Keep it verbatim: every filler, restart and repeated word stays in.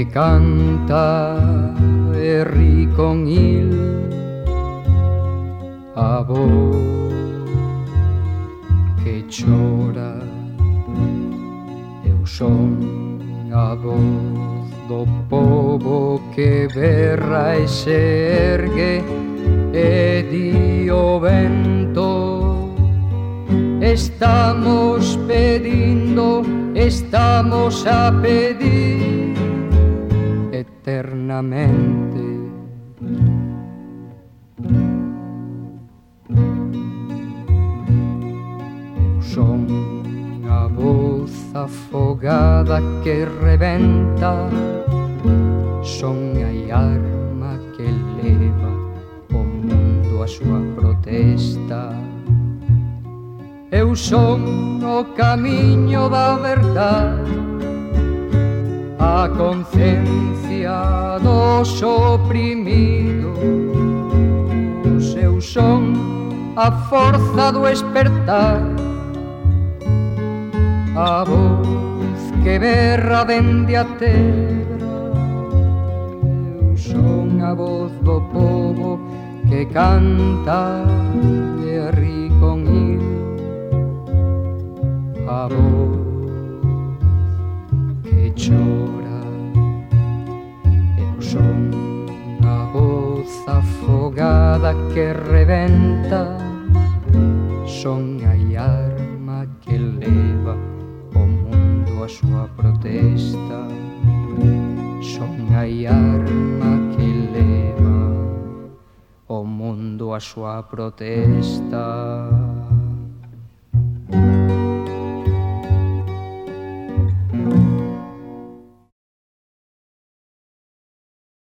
canta e ri con il a voz que chora. Eu son a voz do pobo que berra e se ergue e di o vento. Estamos pedindo, estamos a pedir eternamente. Eu son a voz afogada que rebenta, son a arma que leva o mundo a súa protesta. Eu son o camiño da verdade, a conciencia dos oprimidos. Eu son a forza do espertar, a voz que berra dende a terra. Eu son a voz do povo que canta e ri con il, a voz que chora. Eu son a voz afogada que rebenta, son a arma que leva o mundo a súa protesta. Son a arma que leva o mundo a súa protesta.